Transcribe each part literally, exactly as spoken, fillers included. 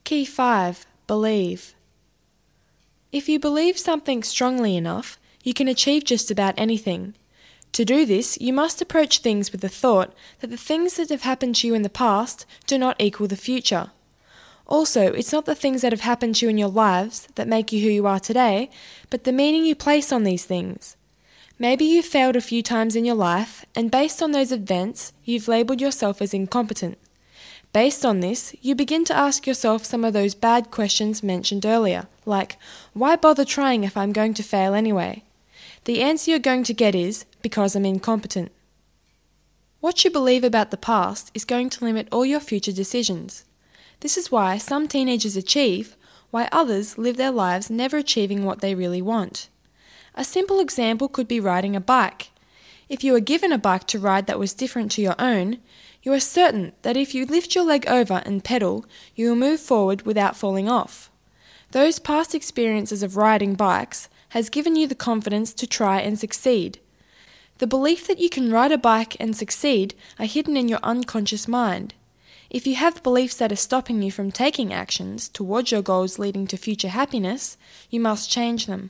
Key five. Believe. If you believe something strongly enough, you can achieve just about anything. To do this, you must approach things with the thought that the things that have happened to you in the past do not equal the future. Also, it's not the things that have happened to you in your lives that make you who you are today, but the meaning you place on these things. Maybe you've failed a few times in your life, and based on those events, you've labelled yourself as incompetent. Based on this, you begin to ask yourself some of those bad questions mentioned earlier, like, why bother trying if I'm going to fail anyway? The answer you're going to get is, because I'm incompetent. What you believe about the past is going to limit all your future decisions. This is why some teenagers achieve, while others live their lives never achieving what they really want. A simple example could be riding a bike. If you were given a bike to ride that was different to your own, you are certain that if you lift your leg over and pedal, you will move forward without falling off. Those past experiences of riding bikes has given you the confidence to try and succeed. The belief that you can ride a bike and succeed are hidden in your unconscious mind. If you have beliefs that are stopping you from taking actions towards your goals leading to future happiness, you must change them.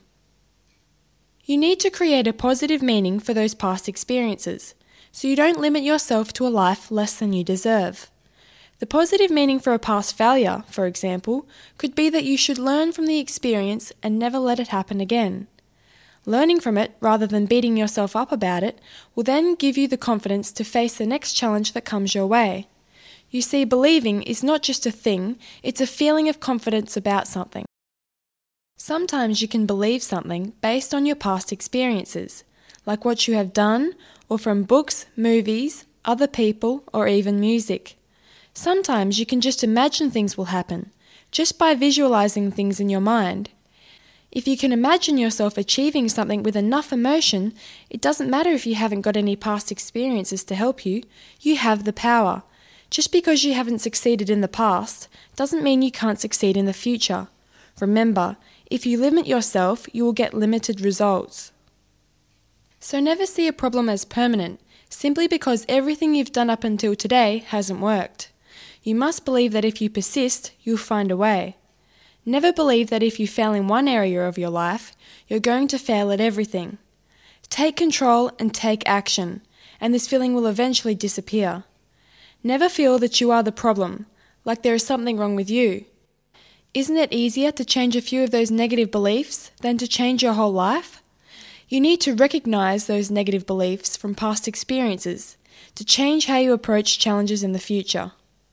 You need to create a positive meaning for those past experiences, so you don't limit yourself to a life less than you deserve. The positive meaning for a past failure, for example, could be that you should learn from the experience and never let it happen again. Learning from it, rather than beating yourself up about it, will then give you the confidence to face the next challenge that comes your way. You see, believing is not just a thing, it's a feeling of confidence about something. Sometimes you can believe something based on your past experiences, like what you have done, or from books, movies, other people, or even music. Sometimes you can just imagine things will happen, just by visualizing things in your mind. If you can imagine yourself achieving something with enough emotion, it doesn't matter if you haven't got any past experiences to help you, you have the power. Just because you haven't succeeded in the past doesn't mean you can't succeed in the future. Remember, if you limit yourself, you will get limited results. So never see a problem as permanent, simply because everything you've done up until today hasn't worked. You must believe that if you persist, you'll find a way. Never believe that if you fail in one area of your life, you're going to fail at everything. Take control and take action, and this feeling will eventually disappear. Never feel that you are the problem, like there is something wrong with you. Isn't it easier to change a few of those negative beliefs than to change your whole life? You need to recognize those negative beliefs from past experiences to change how you approach challenges in the future.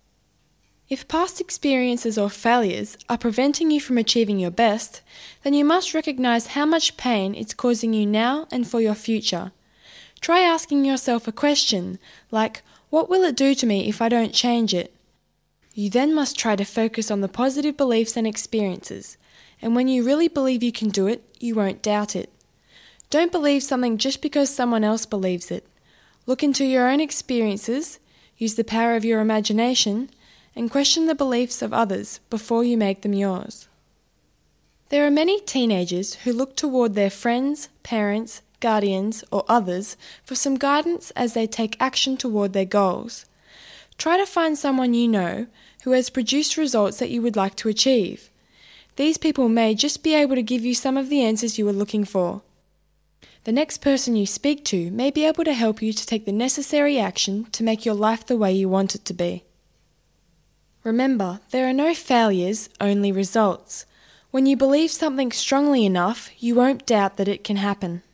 If past experiences or failures are preventing you from achieving your best, then you must recognize how much pain it's causing you now and for your future. Try asking yourself a question like, what will it do to me if I don't change it? You then must try to focus on the positive beliefs and experiences, and when you really believe you can do it, you won't doubt it. Don't believe something just because someone else believes it. Look into your own experiences, use the power of your imagination, and question the beliefs of others before you make them yours. There are many teenagers who look toward their friends, parents, guardians, or others for some guidance as they take action toward their goals. Try to find someone you know who has produced results that you would like to achieve. These people may just be able to give you some of the answers you are looking for. The next person you speak to may be able to help you to take the necessary action to make your life the way you want it to be. Remember, there are no failures, only results. When you believe something strongly enough, you won't doubt that it can happen.